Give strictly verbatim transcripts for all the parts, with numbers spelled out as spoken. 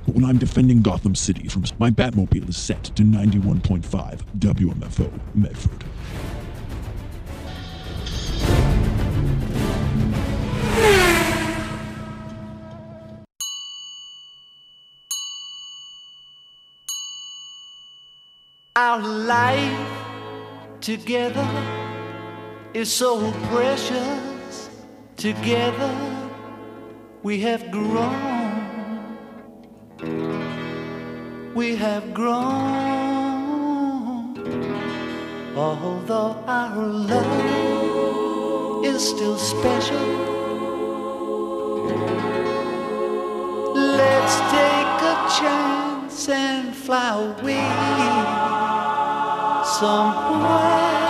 But when I'm defending Gotham City from my Batmobile is set to ninety-one point five W M F O Medford. Our life together is so precious. Together we have grown. We have grown. Although our love is still special, let's take a chance and fly away somewhere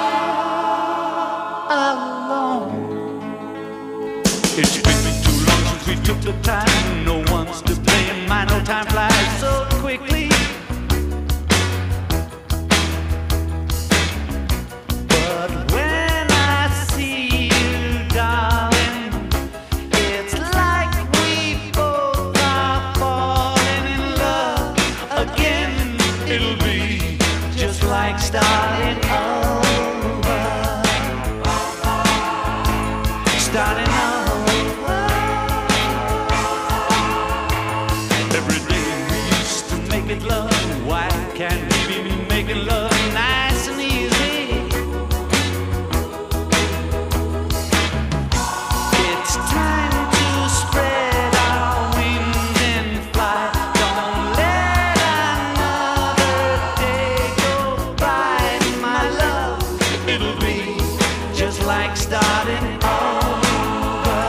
alone. It's been too long since we took the time. No one's to blame. My no time flies so quickly. But when I see you, darling, it's like we both are falling in love again. It'll be just like starting over, starting over. Every day we used to make it love. Why can't we be making love nice and easy? It's time to spread our wings and fly. Don't let another day go by, my love. It'll be just like starting over,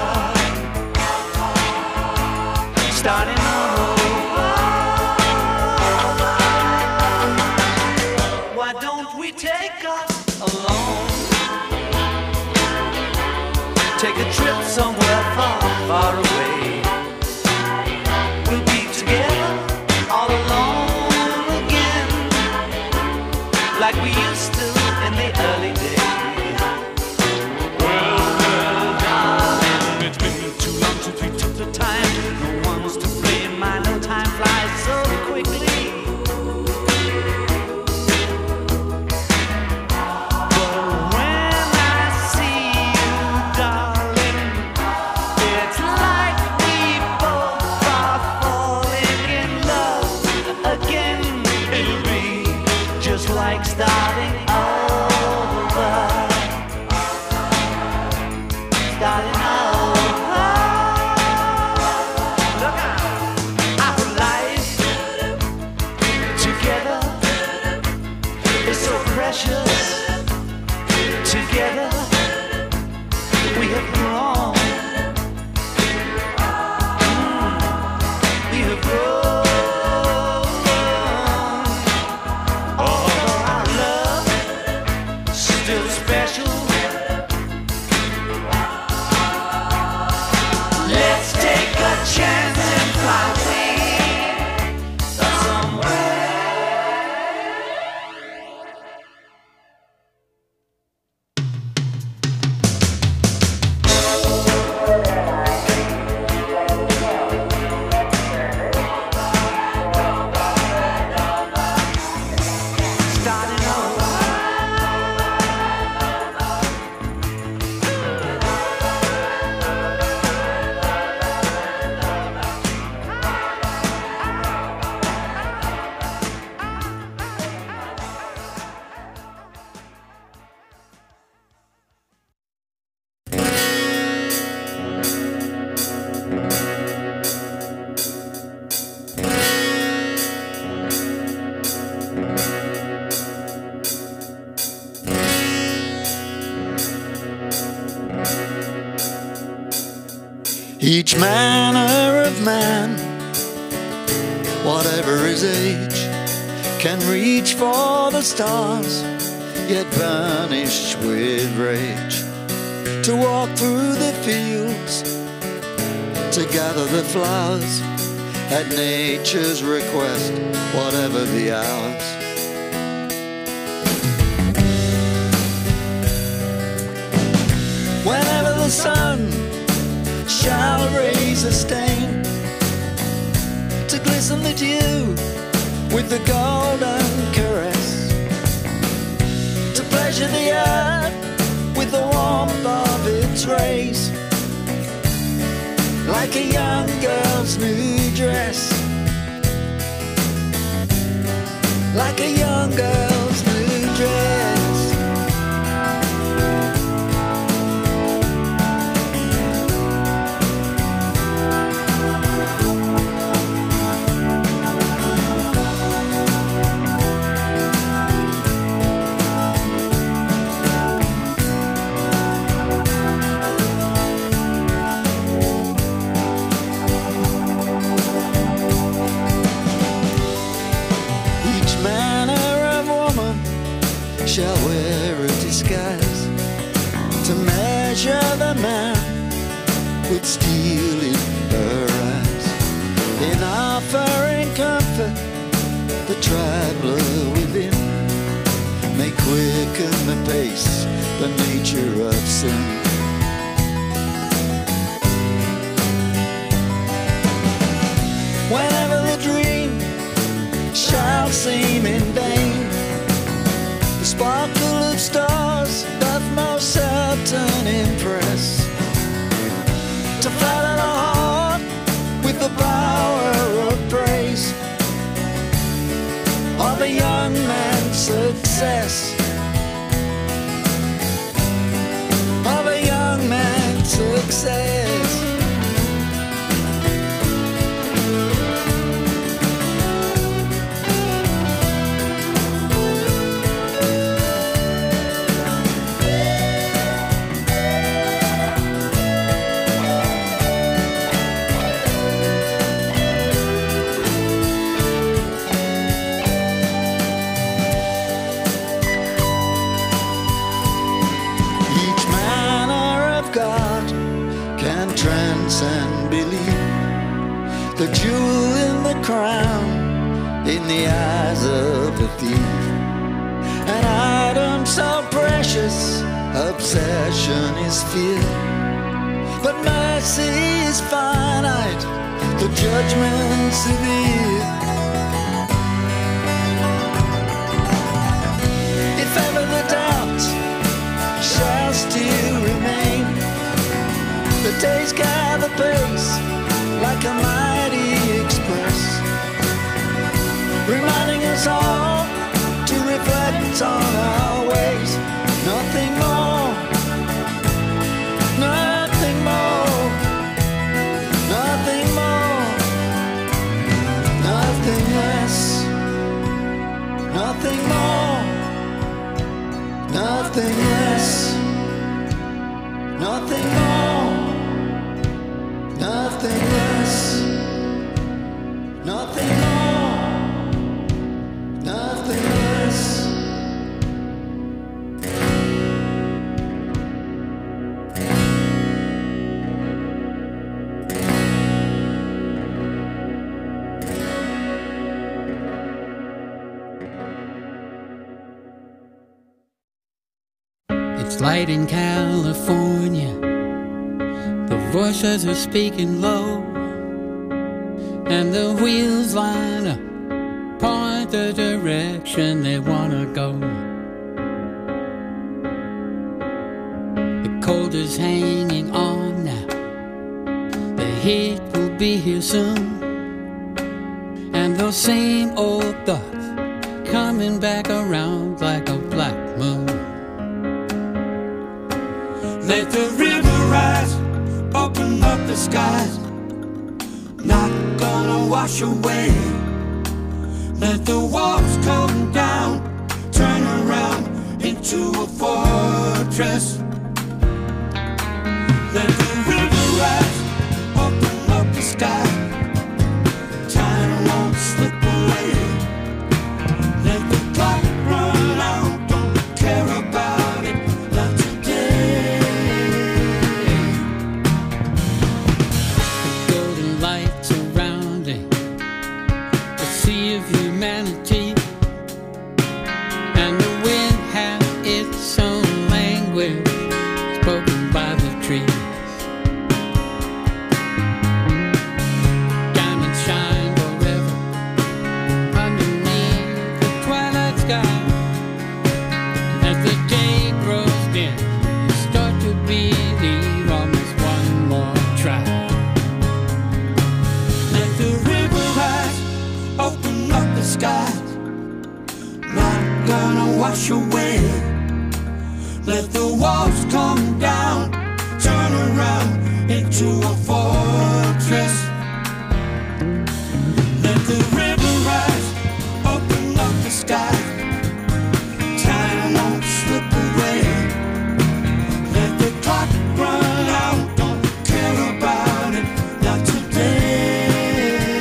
starting over. Why don't we take us alone? Take a trip somewhere far, far away. We'll be together all alone again, like we used to in the early days. Well, well, darling, it's been too long since we took the time. No one's to blame. I know time flies so quickly. But when I see you, darling, it's like we both are falling in love again. It'll be just like starting over, starting over. Look out. Our life together is so precious. Together we have grown. Mm, we have grown. Although our love still special, let's take a chance and fly away somewhere. Starting over. Each manner of man, whatever his age, can reach for the stars, yet burnished with rage. To walk through the fields, to gather the flowers, at nature's request, whatever the hours. Whenever the sun shall raise a stain, to glisten the dew with the golden caress, to pleasure the earth with the warmth of its rays, like a young girl's new dress, like a young girl's new dress. Shall wear a disguise to measure the man with steel in her eyes. In offering comfort, the traveler within may quicken the pace, the nature of sin. Whenever the dream shall seem in vain, the sparkle of stars doth most certain impress, to flatter the heart with the power of praise of a young man's success, of a young man's success. Transcend belief, the jewel in the crown, in the eyes of the thief. An item so precious, obsession is fear, but mercy is finite, the judgment severe. If ever the doubt shall still remain, the days gather pace like a mighty express, reminding us all to reflect on our ways. Nothing more, nothing more, nothing more, nothing less, nothing more, nothing less, nothing more, nothing less, nothing more, nothing less. It's light in California. The voices are speaking low, and the wheels line up, point the direction they wanna go. The cold is hanging on now, the heat will be here soon, and those same old thoughts coming back around like a black moon. Let the river rise, open up the skies, not gonna wash away. Let the walls come down, turn around into a fortress. Let the river rise, open up the sky, time won't slip away. Let the clock run out, don't care about it, not today. Humanity, and the wind has its own language spoken by the trees. Diamonds shine forever. wash away. Let the walls come down, turn around into a fortress. Let the river rise, open up the sky. Time won't slip away. Let the clock run out, don't care about it, not today.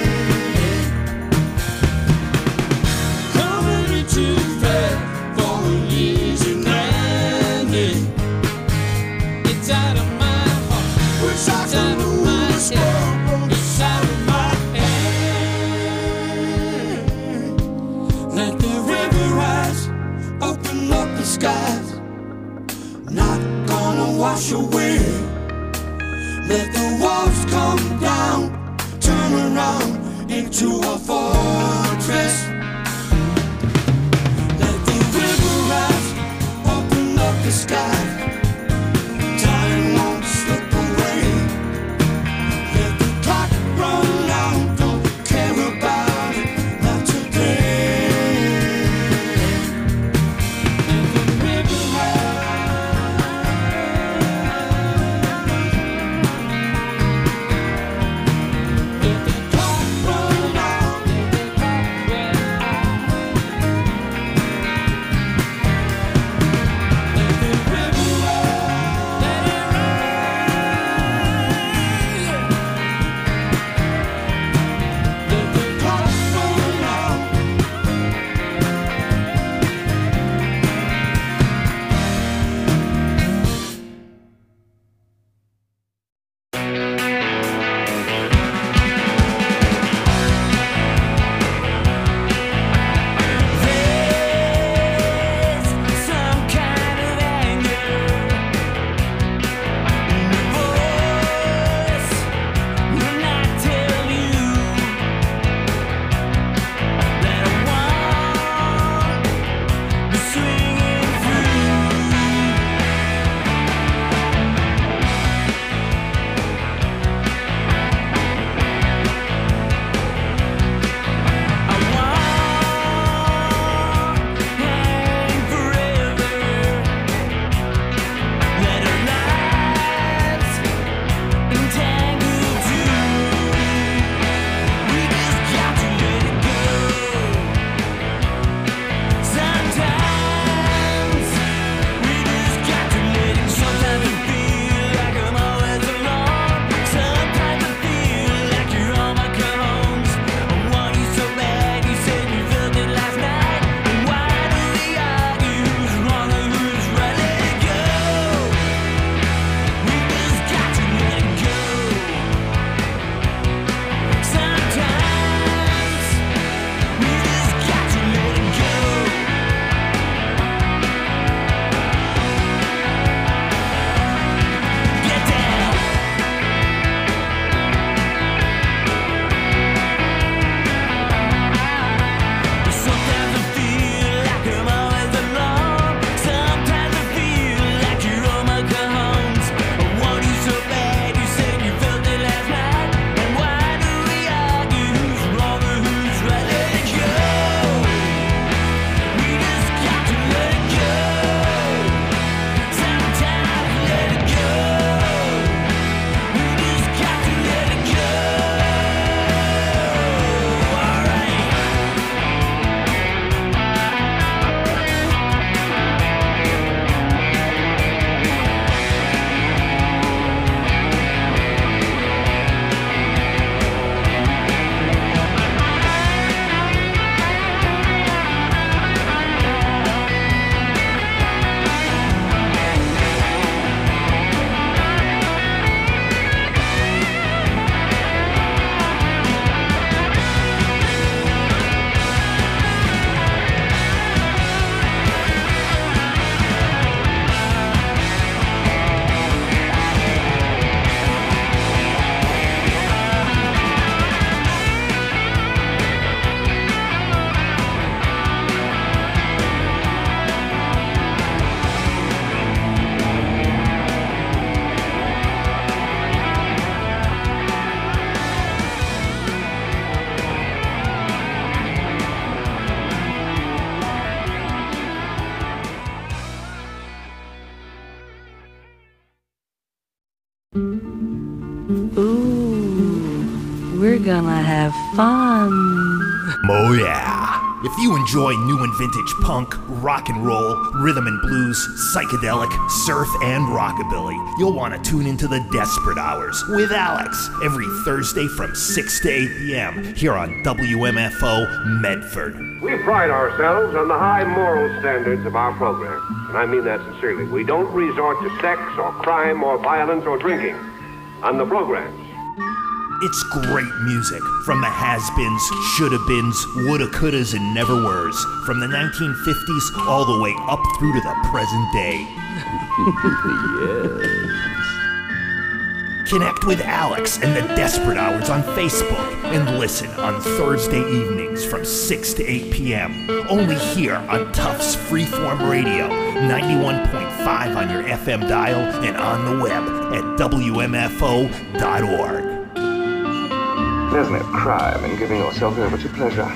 Coming into bed for an easy landing. It's out of my heart, it's out of my head, it's out of my head. Let the river rise, open up the skies. Not gonna wash away. Let the walls come down, turn around into a fortress. Let the river rise, open up the sky. Time won't slip away. Let the clock run out, don't care about it, not today. Let the river rise, let the clock run out. we're gonna have fun. Oh yeah. If you enjoy new and vintage punk, rock and roll, rhythm and blues, psychedelic, surf, and rockabilly, you'll want to tune into the Desperate Hours with Alex every Thursday from six to eight p.m. here on W M F O Medford. We pride ourselves on the high moral standards of our program, and I mean that sincerely. We don't resort to sex or crime or violence or drinking on the programs. It's great music from the has-beens, shoulda-beens, woulda-couldas, and never-weres, from the nineteen fifties all the way up through to the present day. Yes. Connect with Alex and the Desperate Hours on Facebook and listen on Thursday evenings from six to eight p.m. only here on Tufts Freeform Radio, ninety-one point five on your F M dial and on the web at W M F O dot org. There's no crime in giving yourself over to pleasure.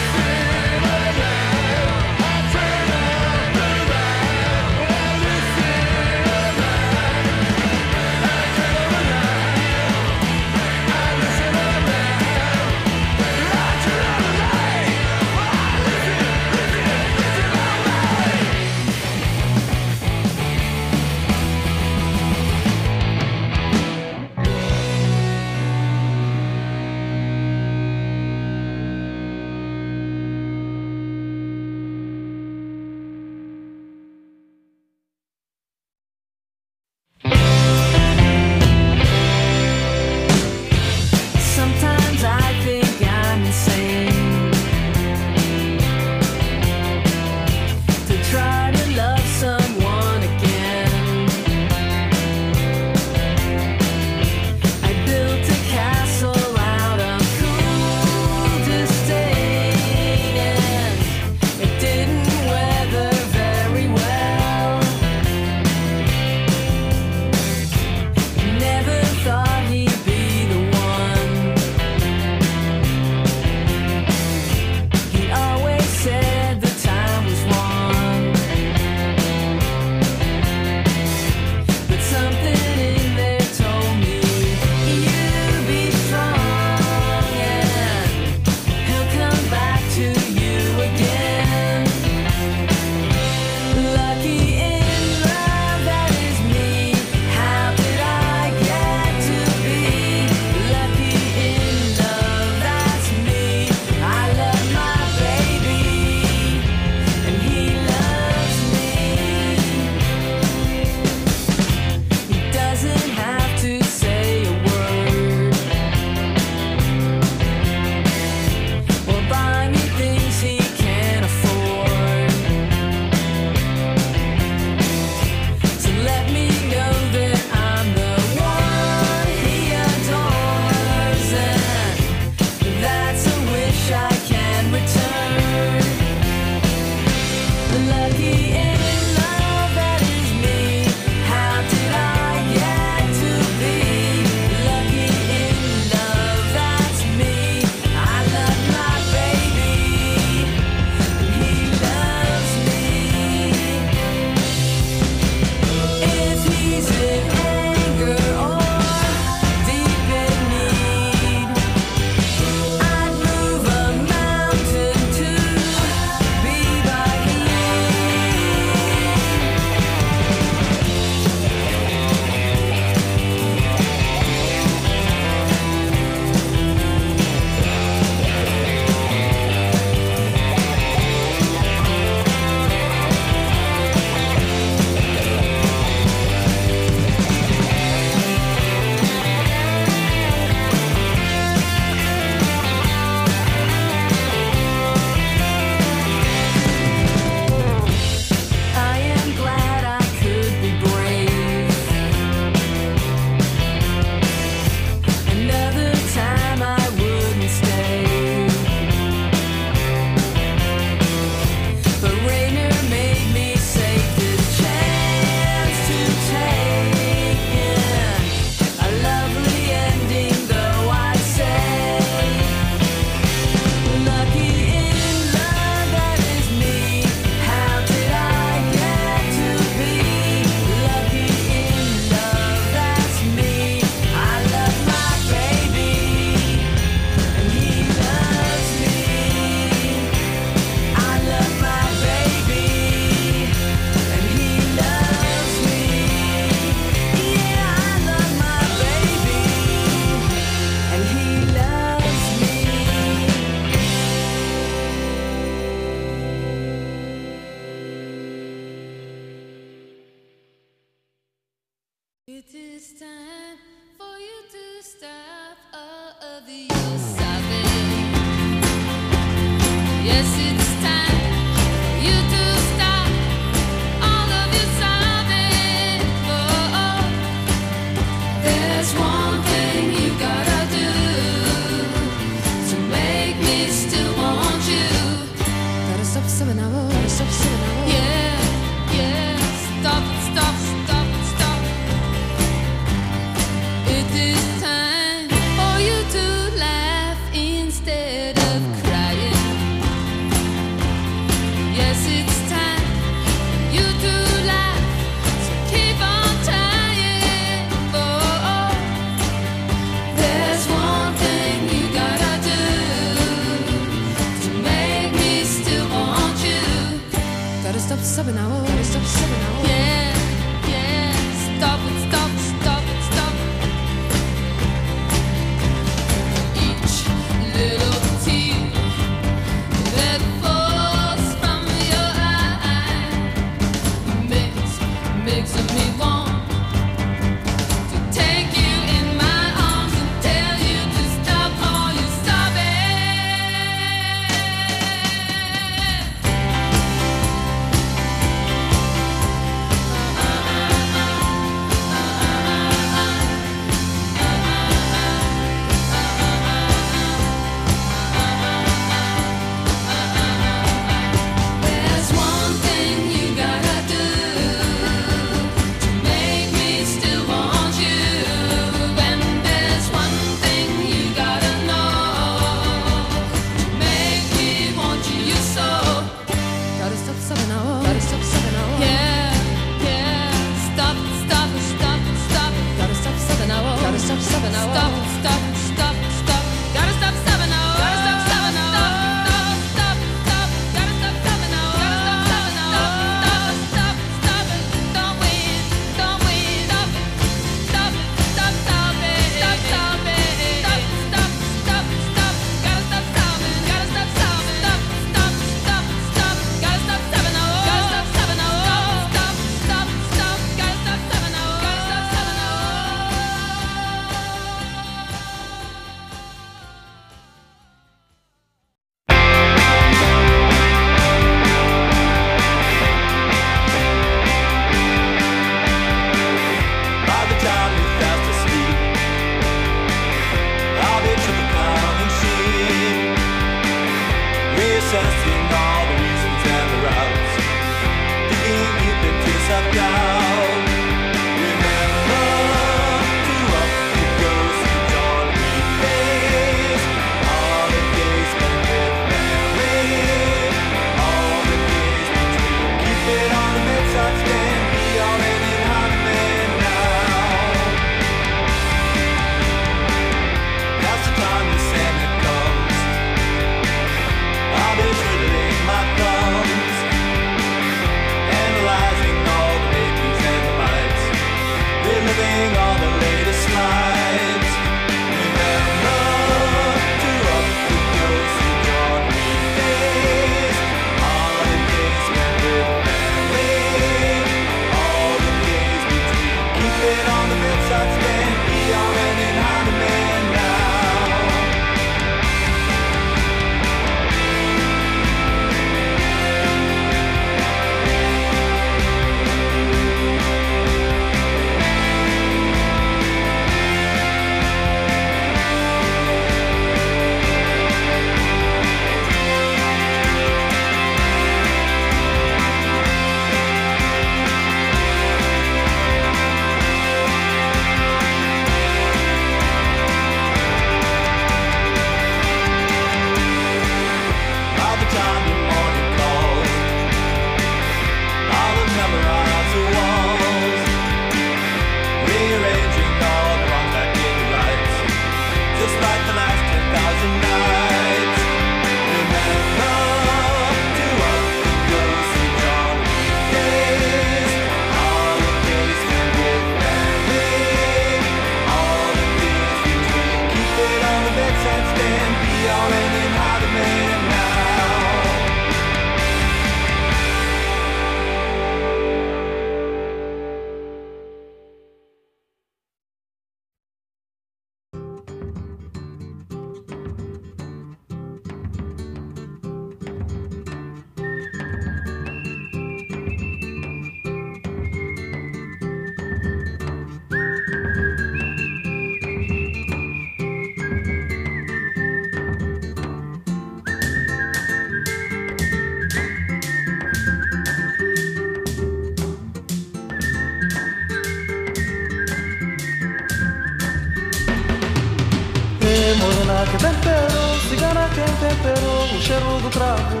temperou o cheiro do cravo.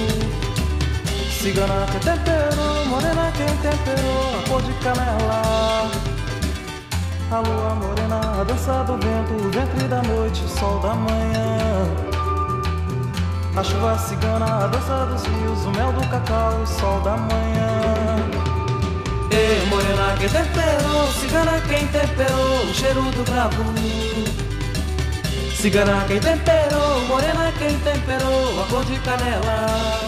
Cigana quem temperou, morena quem temperou a cor de canela. A lua morena, a dança do vento, o ventre da noite, o sol da manhã. A chuva cigana, a dança dos rios, o mel do cacau, o sol da manhã. Ei, morena quem temperou, cigana quem temperou o cheiro do cravo. Cigana quem temperou, morena quem temperou a cor de canela.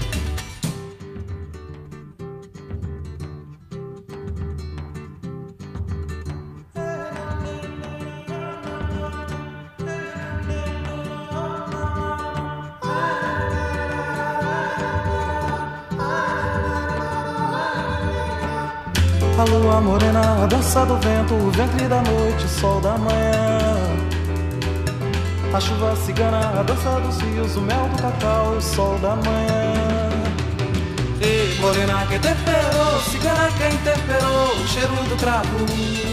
A lua morena, a dança do vento, o ventre da noite, o sol da manhã. A chuva cigana, a dança dos rios, o mel do cacau, o sol da manhã. Ei, morena quem temperou, cigana quem temperou o cheiro do cravo.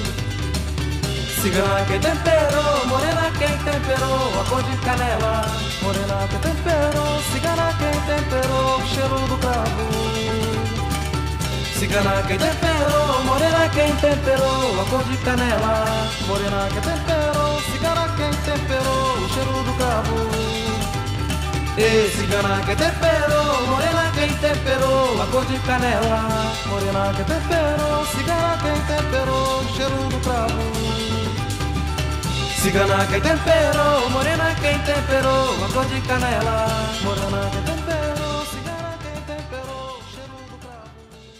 Cigana quem temperou, morena quem temperou a cor de canela. Morena quem temperou, cigana quem temperou o cheiro do cravo. Cigana quem temperou, morena quem temperou a cor de canela. Morena quem temperou, cigana quem temperou o cheiro do cravo. Ei, cigana quem temperou, morena quem temperou a cor de canela. Morena quem temperou, cigana quem temperou o cheiro do cravo. Cigana quem temperou, morena quem temperou a cor de canela. Morena quem temperou, cigana quem temperou o cheiro do cravo.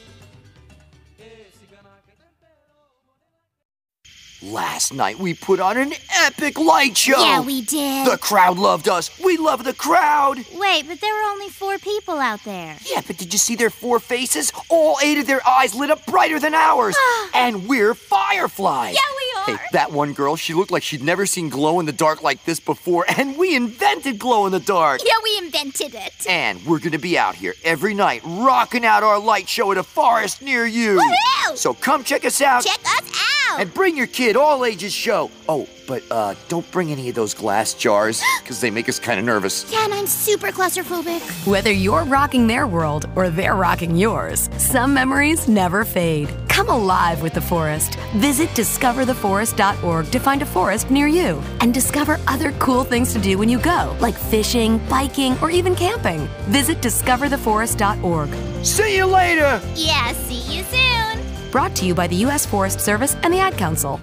Last night we put on an epic light show! Yeah, we did. The crowd loved us. We love the crowd. Wait, but there were only four people out there. Yeah, but did you see their four faces? All eight of their eyes lit up brighter than ours. And we're fireflies. Yeah, we are. Hey, that one girl, she looked like she'd never seen glow-in-the-dark like this before, and we invented glow-in-the-dark. Yeah, we invented it. And we're gonna be out here every night, rocking out our light show at a forest near you. Woohoo! So come check us out. Check us out. And bring your kid, all ages show. Oh, but uh, don't bring any of those glass jars, because they make us kind of nervous. Yeah, and I'm super claustrophobic. Whether you're rocking their world or they're rocking yours, some memories never fade. Come alive with the forest. Visit discover the forest dot org to find a forest near you and discover other cool things to do when you go, like fishing, biking, or even camping. Visit discover the forest dot org. See you later! Yeah, see you soon. Brought to you by the U S Forest Service and the Ad Council.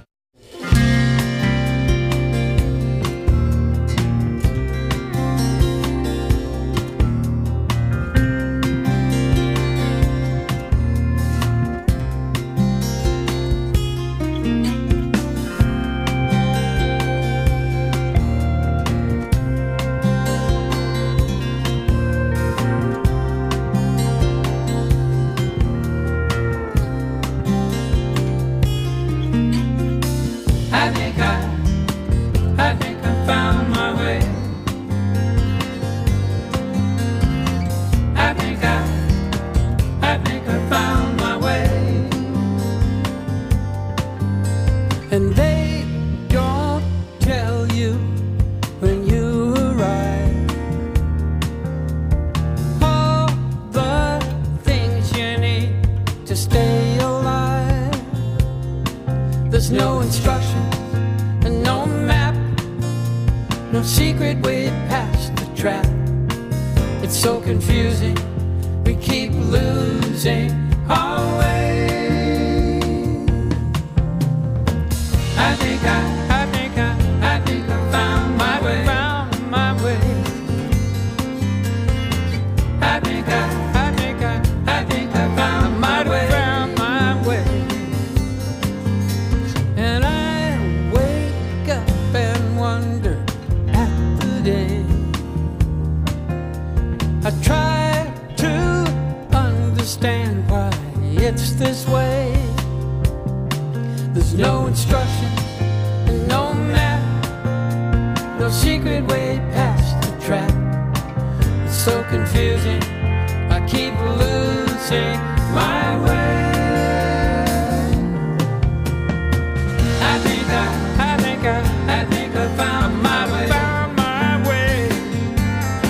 And they don't tell you when you arrive all the things you need to stay alive. There's no instructions and no map, no secret way past the trap. It's so confusing, we keep losing our way. I think I, I think I, I think I found my way, found my way. I think I, I think I, I think I found my way, found my way. And I wake up and wonder at the day. I try to understand why it's this way. There's no instruction and no map, no secret way past the trap. It's so confusing, I keep losing my way. I think I, I think I, I think I found my way, found my way.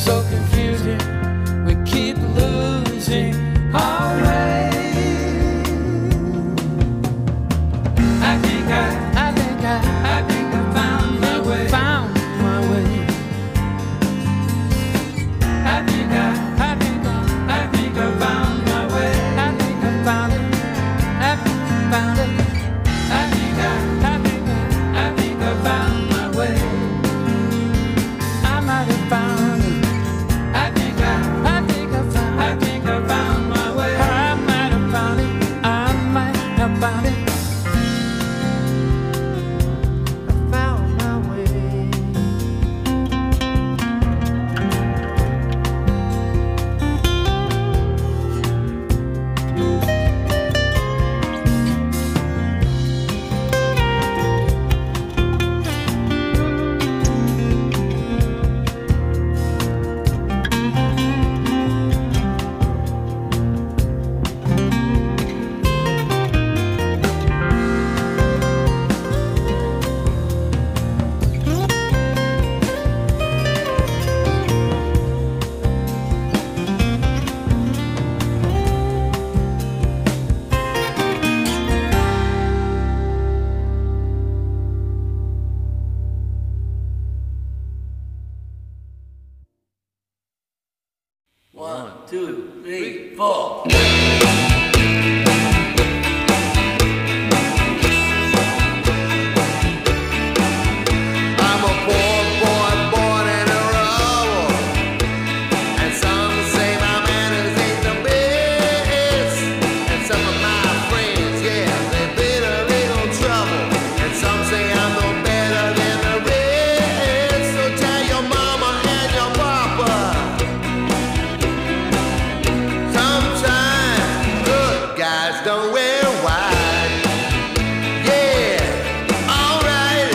so confusing. We keep losing our way. I think I, I think I, I think I found my way. Found my way. I think I, I think I, I think I found my way. I think I found it. I think I found it. I think I, I think I, I think I found my way. I might have found it. I think I, I think I found, I think I found my way. I might have found it. I might have found it. I found my way. One, two, three, four. I'm a poor boy born in a rubble, and some say my manners ain't the best, and some of my friends, yeah, they've been a little trouble, and some say I'm no better than the rest. So tell your mama and your papa, sometimes good guys don't wear white. Yeah, alright.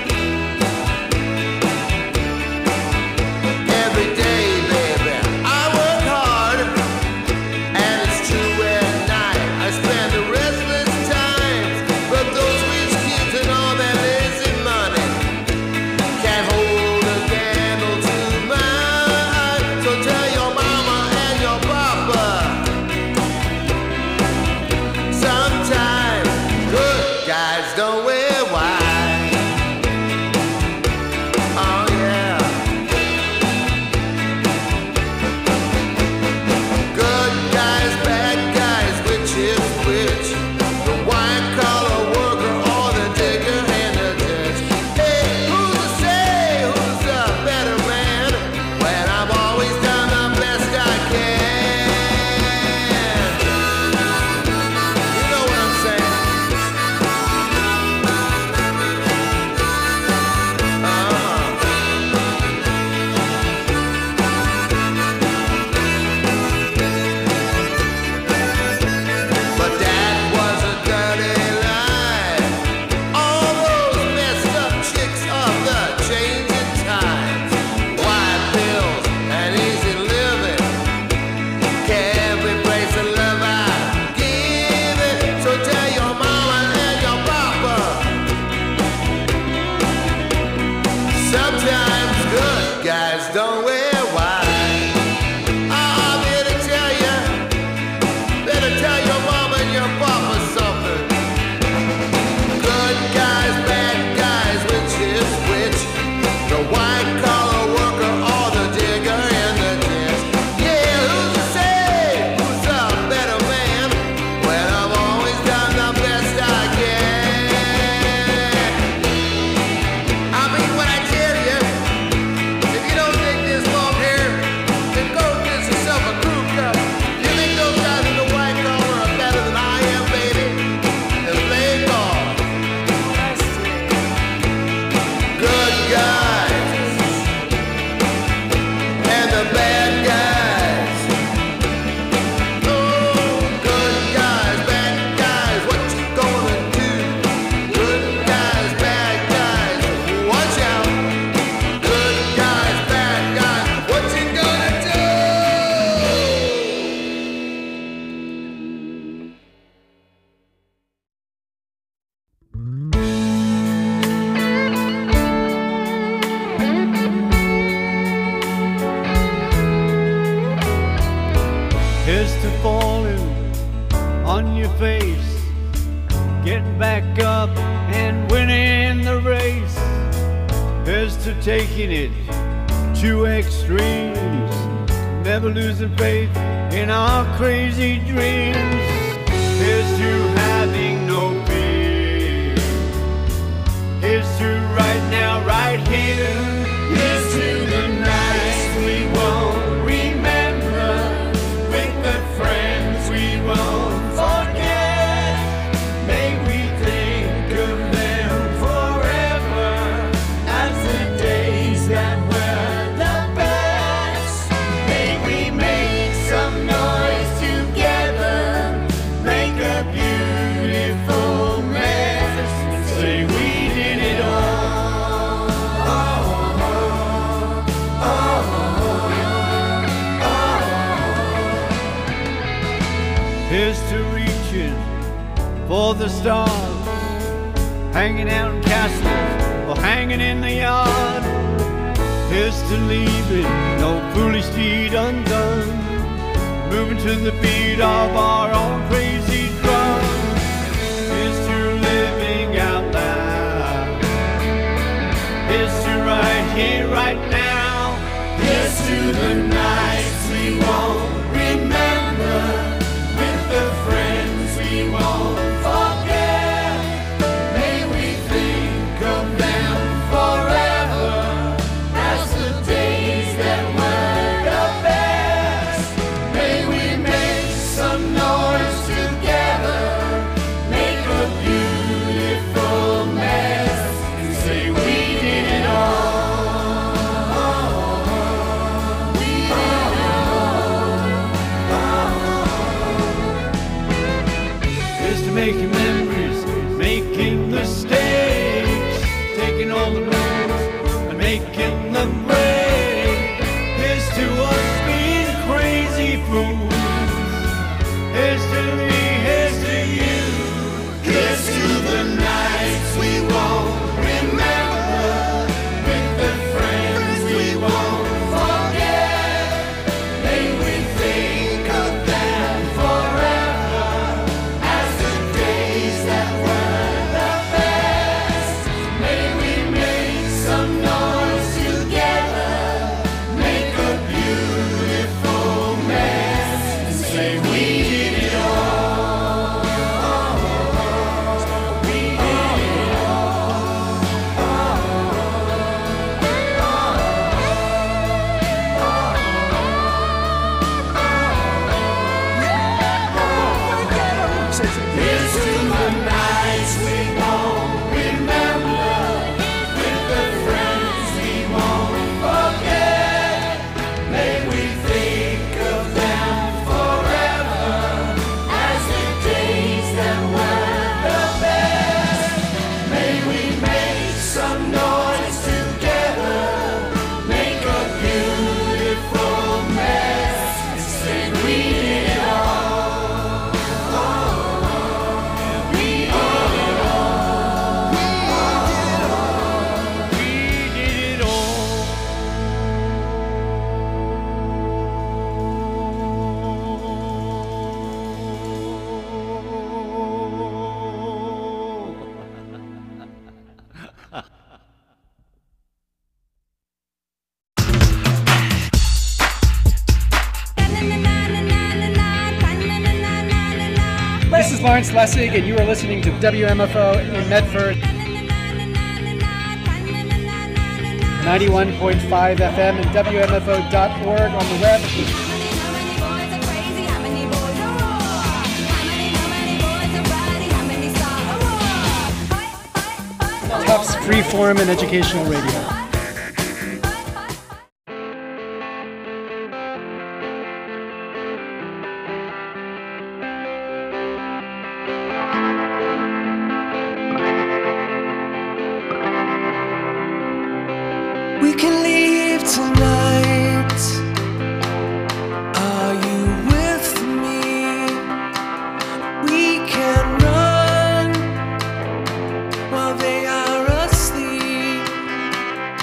Every day, baby, I work hard, and it's true at night. I spend the restless times, but those rich kids and all that lazy money can't hold a candle to mine. So tell your mama and your papa, sometimes good guys don't wear white. Oh yeah. Good guys, bad guys, which is which? The white collar worker or the digger and the ditch? Hey, who's to say who's a better man when I've always done the best I can? You know what I'm saying? Uh-huh. But that was a dirty lie. All those messed up chicks of the changing times, white pills and easy living can't replace the love I've given. So tell your mama and your papa, sometimes good guys don't wear white. I'm here to tell you, better tell your mama and your papa something. Good guys, bad guys, which is which? The white collar worker or the digger in the ditch? Yeah, who's to say who's a better man when I've always done the best I can? I mean, when I tell you, if you don't think this Here's to falling on your face, getting back up and winning the race. Here's to taking it to extremes, never losing faith in our crazy dreams. Here's to having no fear. Here's to right now, right here. Here's to the nights we won't remember, with the friends we won't forget. May we think of them forever as the days that were the best. May we make some noise together, make a beautiful mess, and say we did it all. Oh, oh, oh, oh. Here's to reaching for the stars, hanging out in castles or hanging in the yard. Here's to leaving no foolish deed undone, moving to the beat of our own crazy drum. Here's to living out loud. Here's to right here, right now. Here's to the nights we won't remember, with the friends we won't forget. May we think of them forever as the days that were the best. May we make some noise together, make a beautiful mess, and say we did it all. We did it all. Here's to making memories, making mistakes, taking all the blues and making them break. Here's to us being crazy fools. Here's to me, here's to you. Here's to the nights we won't remember, with the friends we won't forget. May we think of them forever as the days that were the best. May we make some noise together, make a beautiful mess, and say we did it all. We did it Here's to the nights we won't remember, with the friends we won't forget. May we think of them forever as the days that were the best. May we make some noise together, make a beautiful mess, and say we did it all. We did it all. We did it all. This is Lawrence Lessig, and you are listening to W M F O in Medford. ninety-one point five F M and W M F O dot org on the web. Tufts Freeform and Educational Radio. We can leave tonight. Are you with me? We can run while they are asleep.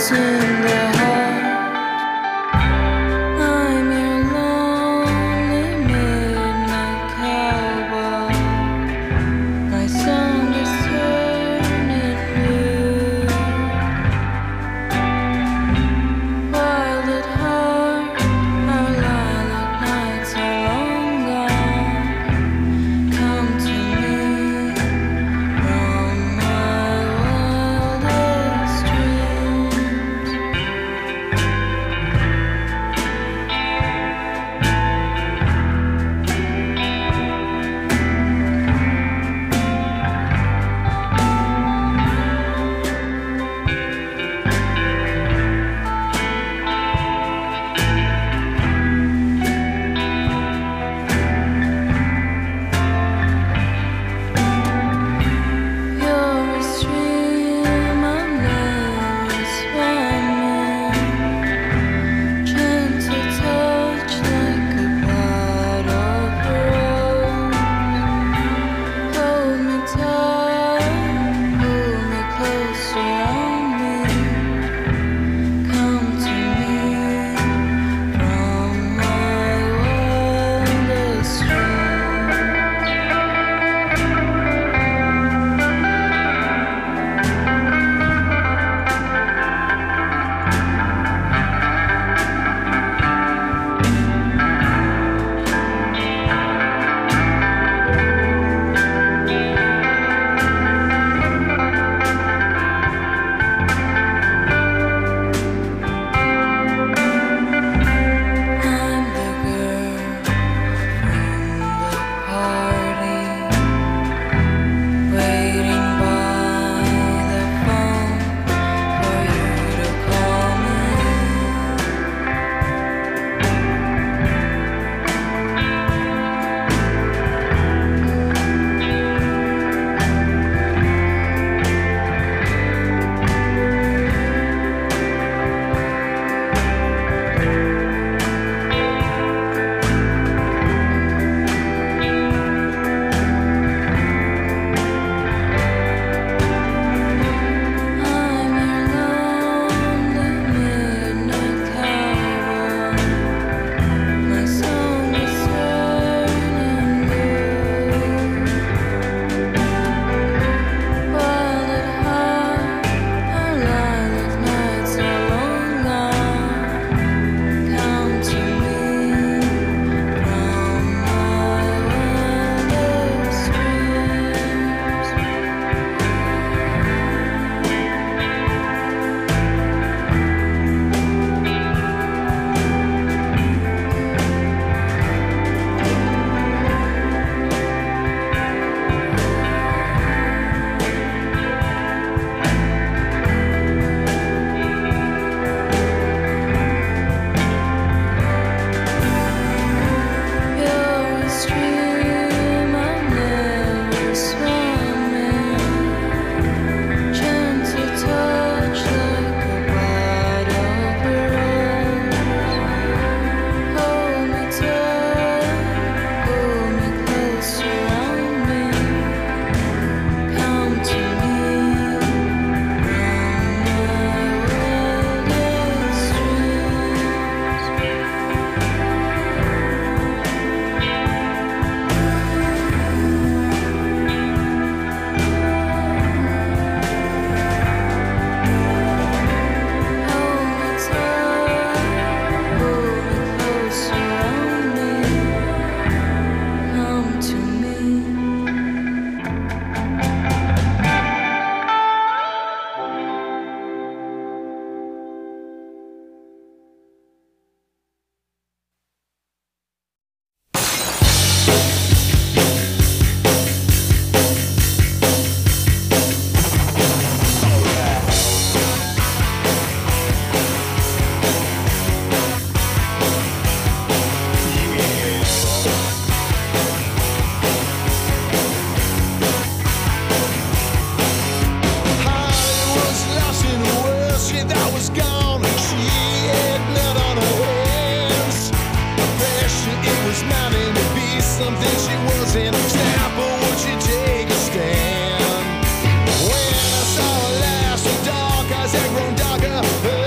When I saw her last, the dark eyes had grown darker.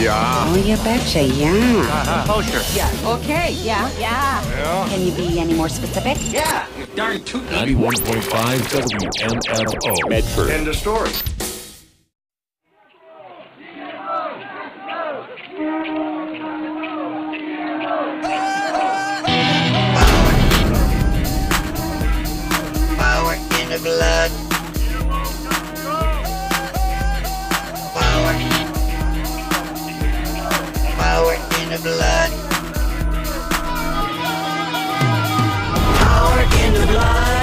Yeah. Oh, you betcha, yeah. Uh-huh. Poster. Yeah. Okay, yeah. Yeah. Yeah. Can you be any more specific? Yeah. You're darn tootin'. ninety-one point five W M F O. Medford. End of story. Power in the blood. Power. Power in the blood. Power in the blood.